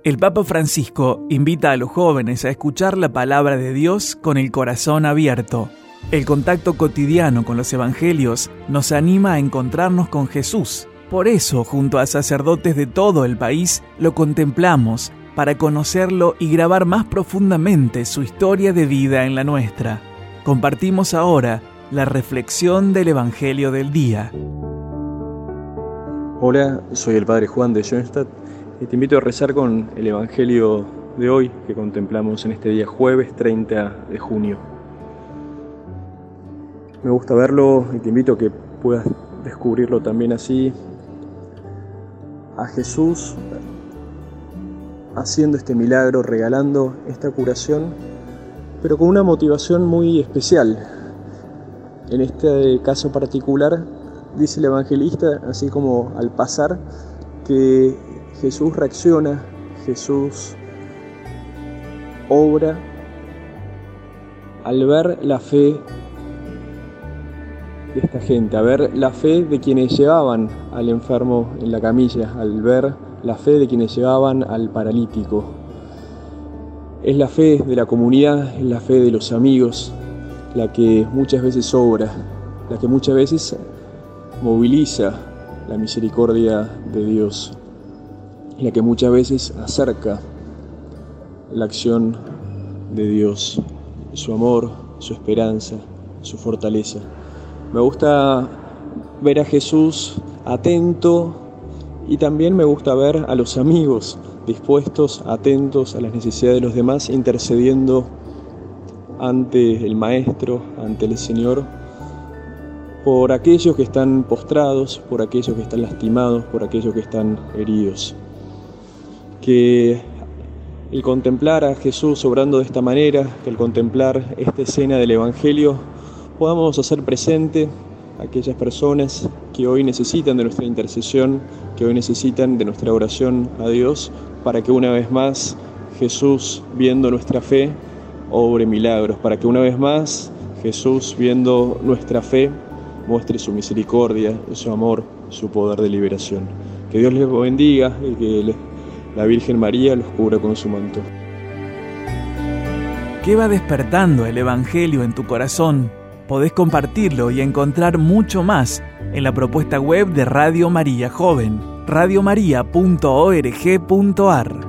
El Papa Francisco invita a los jóvenes a escuchar la palabra de Dios con el corazón abierto. El contacto cotidiano con los evangelios nos anima a encontrarnos con Jesús. Por eso, junto a sacerdotes de todo el país, lo contemplamos para conocerlo y grabar más profundamente su historia de vida en la nuestra. Compartimos ahora la reflexión del Evangelio del día. Hola, soy el Padre Juan de Schoenstatt y te invito a rezar con el Evangelio de hoy que contemplamos en este día jueves 30 de junio. Me gusta verlo y te invito a que puedas descubrirlo también así, a Jesús haciendo este milagro, regalando esta curación, pero con una motivación muy especial. En este caso particular, dice el evangelista, así como al pasar, que Jesús reacciona, Jesús obra al ver la fe de esta gente, a ver la fe de quienes llevaban al enfermo en la camilla, al ver la fe de quienes llevaban al paralítico. Es la fe de la comunidad, es la fe de los amigos, la que muchas veces obra, la que muchas veces moviliza la misericordia de Dios, la que muchas veces acerca la acción de Dios, su amor, su esperanza, su fortaleza. Me gusta ver a Jesús atento y también me gusta ver a los amigos dispuestos, atentos a las necesidades de los demás, intercediendo ante el Maestro, ante el Señor, por aquellos que están postrados, por aquellos que están lastimados, por aquellos que están heridos. Que el contemplar a Jesús obrando de esta manera, que al contemplar esta escena del Evangelio, podamos hacer presente a aquellas personas que hoy necesitan de nuestra intercesión, que hoy necesitan de nuestra oración a Dios, para que una vez más Jesús, viendo nuestra fe, obre milagros, para que una vez más Jesús, viendo nuestra fe, muestre su misericordia, su amor, su poder de liberación. Que Dios les bendiga y que la Virgen María los cubra con su manto. ¿Qué va despertando el Evangelio en tu corazón? Podés compartirlo y encontrar mucho más en la propuesta web de Radio María Joven, radiomaria.org.ar.